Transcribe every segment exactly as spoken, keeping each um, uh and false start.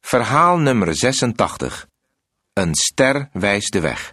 Verhaal nummer zesentachtig. Een ster wijst de weg.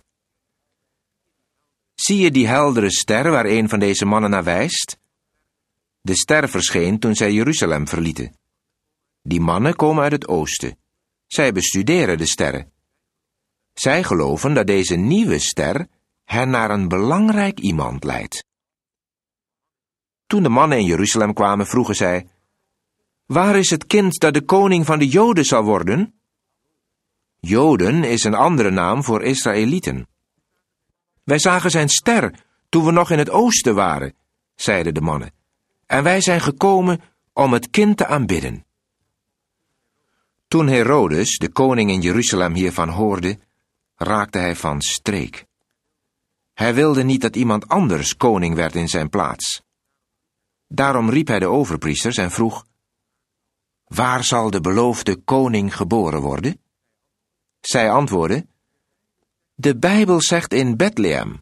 Zie je die heldere ster waar een van deze mannen naar wijst? De ster verscheen toen zij Jeruzalem verlieten. Die mannen komen uit het oosten. Zij bestuderen de sterren. Zij geloven dat deze nieuwe ster hen naar een belangrijk iemand leidt. Toen de mannen in Jeruzalem kwamen, vroegen zij: waar is het kind dat de koning van de Joden zal worden? Joden is een andere naam voor Israëlieten. Wij zagen zijn ster toen we nog in het oosten waren, zeiden de mannen, en wij zijn gekomen om het kind te aanbidden. Toen Herodes, de koning in Jeruzalem, hiervan hoorde, raakte hij van streek. Hij wilde niet dat iemand anders koning werd in zijn plaats. Daarom riep hij de overpriesters en vroeg: waar zal de beloofde koning geboren worden? Zij antwoordden: de Bijbel zegt in Bethlehem.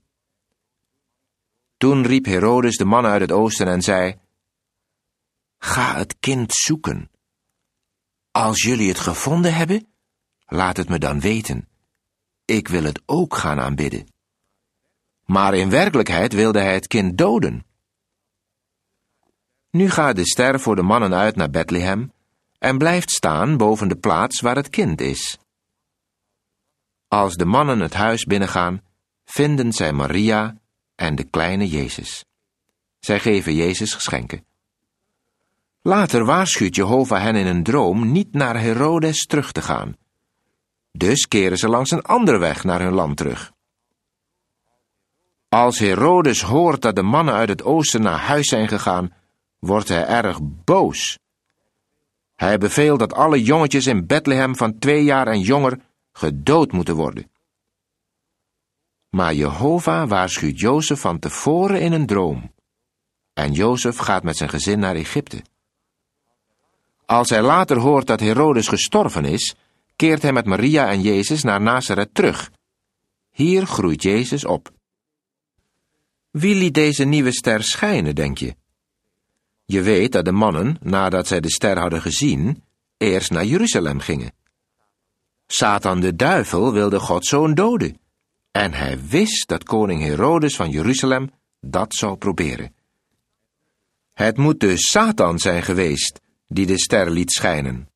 Toen riep Herodes de mannen uit het oosten en zei: ga het kind zoeken. Als jullie het gevonden hebben, laat het me dan weten. Ik wil het ook gaan aanbidden. Maar in werkelijkheid wilde hij het kind doden. Nu gaat de ster voor de mannen uit naar Bethlehem en blijft staan boven de plaats waar het kind is. Als de mannen het huis binnengaan, vinden zij Maria en de kleine Jezus. Zij geven Jezus geschenken. Later waarschuwt Jehovah hen in een droom niet naar Herodes terug te gaan. Dus keren ze langs een andere weg naar hun land terug. Als Herodes hoort dat de mannen uit het oosten naar huis zijn gegaan, wordt hij erg boos. Hij beveelt dat alle jongetjes in Bethlehem van twee jaar en jonger gedood moeten worden. Maar Jehovah waarschuwt Jozef van tevoren in een droom. En Jozef gaat met zijn gezin naar Egypte. Als hij later hoort dat Herodes gestorven is, keert hij met Maria en Jezus naar Nazareth terug. Hier groeit Jezus op. Wie liet deze nieuwe ster schijnen, denk je? Je weet dat de mannen, nadat zij de ster hadden gezien, eerst naar Jeruzalem gingen. Satan de duivel wilde Gods zoon doden. En hij wist dat koning Herodes van Jeruzalem dat zou proberen. Het moet dus Satan zijn geweest die de ster liet schijnen.